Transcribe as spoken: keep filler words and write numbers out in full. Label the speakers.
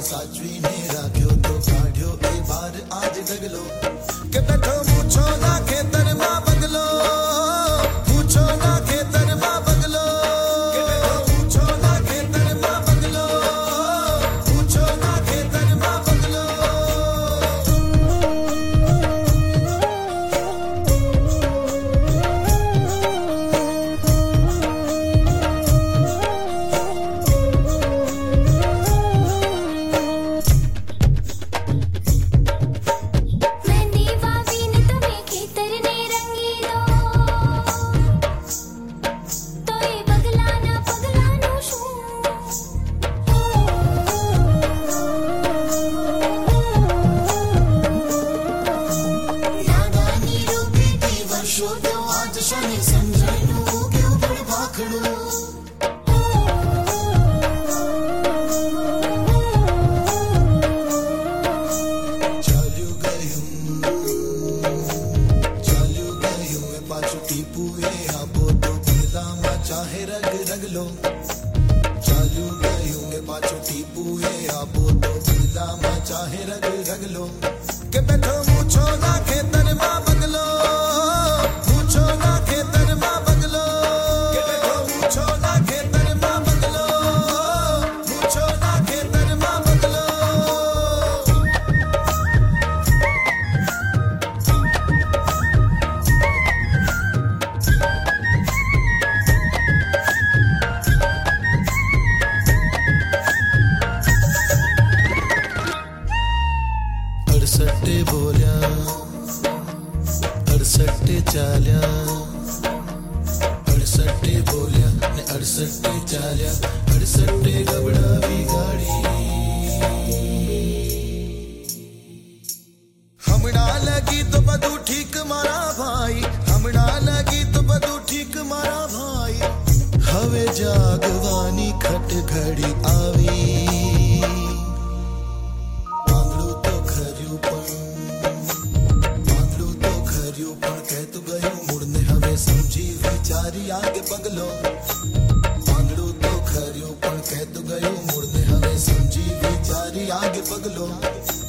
Speaker 1: साजवी ने राख्यो तो काढ़्यो ए बार आज डगलो के बैठो पूछो ना खेतर मां बगलो पूछो ना खेतर मां बगलो के बैठो पूछो ना खेतर मां बगलो पूछो ना खेतर मां बगलो चाहे रग रग लो चालू गयूं में पाछो टीपू ये आपो तो बिला मा चाहे रग रग लो के बैठो पूछो ना खेतर मां बगलो पूछो ना खेतर मां बगलो के बैठो पूछो ना खेतर मां बगलो पूछो ना खेतर मां बगलो अड़सठे बोलिया अड़सठे चालिया अड़सठे बोलिया ने अड़सठे चालिया अड़सठे गबड़ा भी गाड़ी हमड़ा लगी तो बदू ठीक मारा भाई हमड़ा लगी तो बदू ठीक मारा भाई हवे जागवानी खट घड़ी आवी आगे बगलो मांगड़ू तो खरियो पण कह तो गयो मुड़ने हवे समझी विचारी आगे बगलो।